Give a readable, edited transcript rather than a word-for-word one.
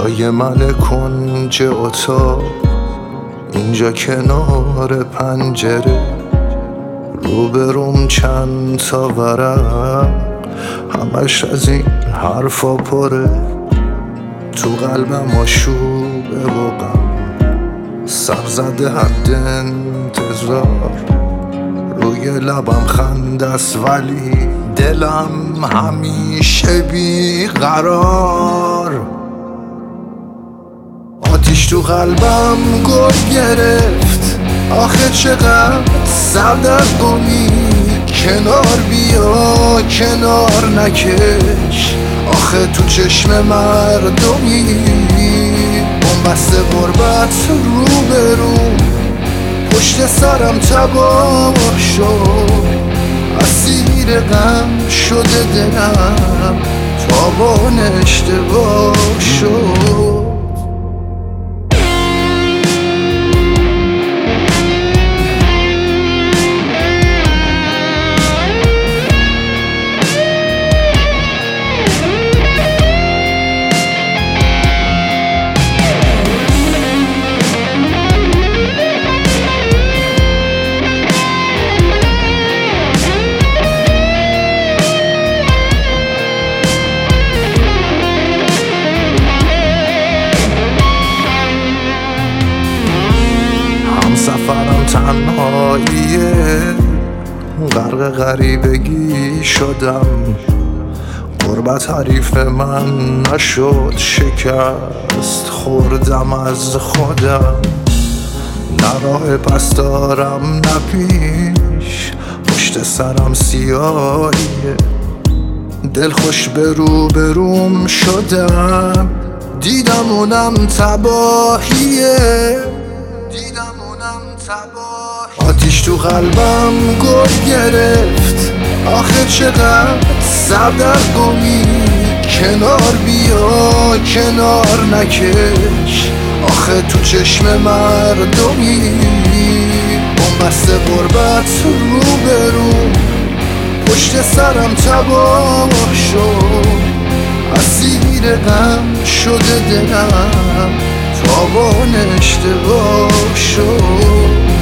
جای من کنج اتاق، اینجا کنار پنجره، روبروم چند تا ورق، همش از این حرفا پره. تو قلبم آشوبه و غم، سر زده حد انتظار، روی لبم خنده است ولی دلم همیشه بیقرار. آتیش تو قلبم گل گرفت، آخه چقدر سردرگمی. کنار بیا کنار نکش، آخه تو چشم مردمی. بنبست غربت روبروم، پشت سرم تباه شد، اسیر غم شده دلم، تابان اشتباه شد. سفرم تنهاییه، غرق غریبگی شدم، غربت حریف من نشد، شکست خوردم از خودم. نه راه پس دارم نه پیش، پشت سرم سیاهیه، دل خوش به روبروم شدم، دیدم اونم تباهیه. آتیش تو قلبم گل گرفت، آخه چقدر سردرگمی. کنار بیا کنار نکش، آخه تو چشم مردمی. بنبست غربت روبروم، پشت سرم تباه شد، اسیر غم شده دلم، تابان اشتباه شد.